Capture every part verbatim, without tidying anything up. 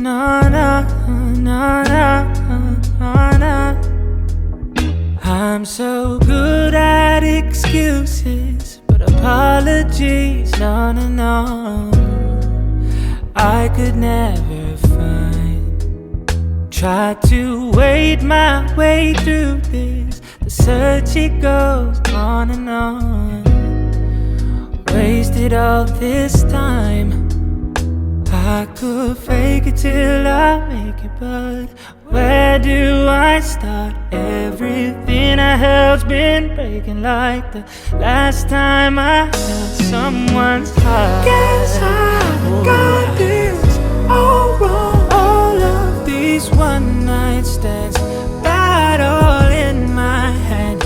na na na na na na. I'm so good at excuses, but apologies, no, no, no, I could never find. Try to wade my way through this, the search it goes on and on. Wasted all this time. I could fake it till I make it, but where do I start? Everything I held's been breaking like the last time I held someone's heart. Guess I got this all wrong. All of these one night stands, bad all in my head.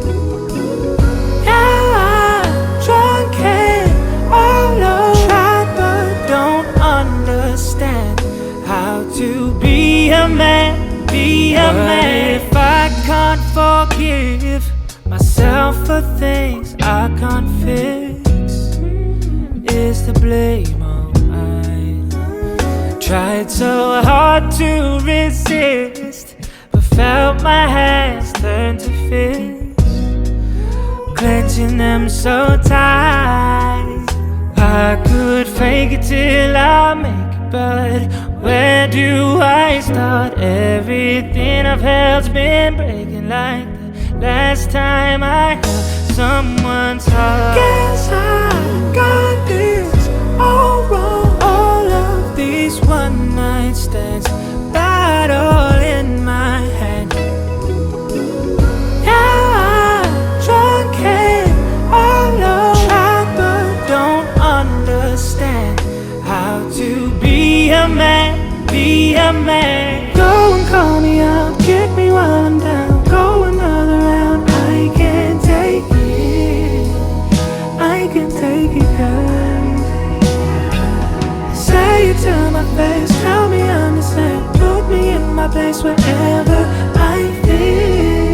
Now I'm drunk and all over, tried but don't understand how to be a man, be a man. If I can't forgive myself for things I can't fix, is the blame on mine? Tried so hard to resist, but felt my hands turn to fists, clenching them so tight. I could fake it till I make it, but where do I start? Everything I've held's been breaking like the last time I held someone's heart. Guess I got this all wrong. All of these one night stands, bad all in my head. Now I'm drunk and all over, tried but don't understand how to be a man, be a man. Go and call me up, kick me while I'm down, go another round. I can't take it, I can't take it, girl. Say it to my face, tell me I'm the same, put me in my place wherever I fit.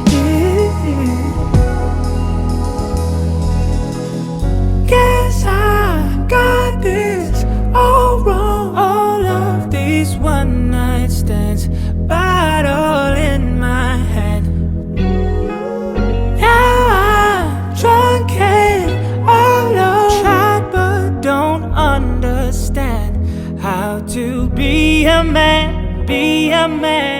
Guess I got this all wrong. All of these one night stands, bad all in my head. Now I'm drunk and all over, tried but don't understand how to be a man, be a man.